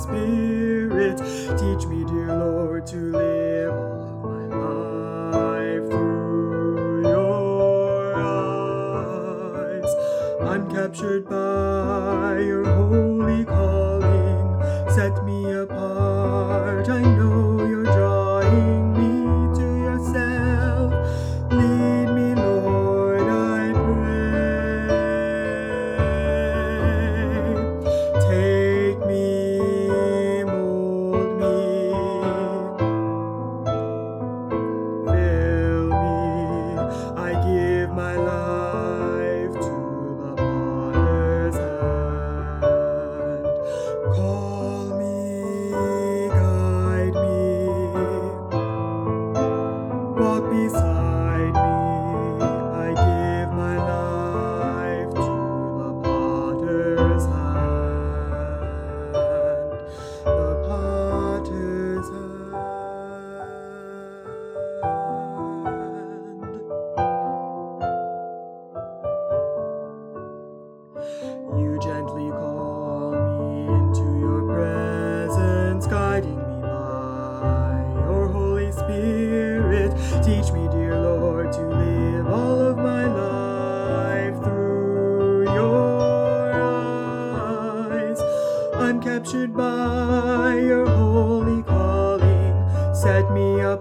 Spirit, teach me, dear Lord, to live all of my life through your eyes. I'm captured by your holy calling. Set me apart. I know you're drawing me to yourself. Lead me, Lord, I pray. Take me, mold me, fill me. I give my life to the potter's hand. Call me, guide me, walk beside me. I give my life to the potter's hand, the potter's hand. You gently call me into your presence, guiding me by your Holy Spirit. Teach me, dear Lord, to live all of my life through your eyes. I'm captured by your holy calling. Set me apart.